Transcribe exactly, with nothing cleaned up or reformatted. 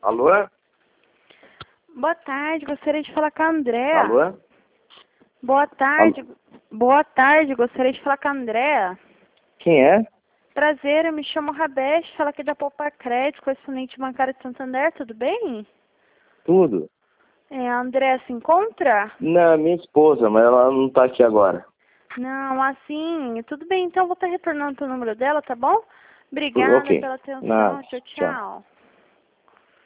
Alô? Boa tarde, gostaria de falar com a Andréa. Alô? Boa tarde. Alô? Boa tarde, gostaria de falar com a Andréa. Quem é? Prazer, eu me chamo Rabeste, falo aqui da Poupa Crédito, correspondente bancário de Santander, tudo bem? Tudo? É, a Andréa se encontra? Não, minha esposa, mas ela não tá aqui agora. Não, assim, tudo bem, então eu vou estar retornando o número dela, tá bom? Obrigada Ok. pela atenção, Nada. tchau, Tchau. tchau.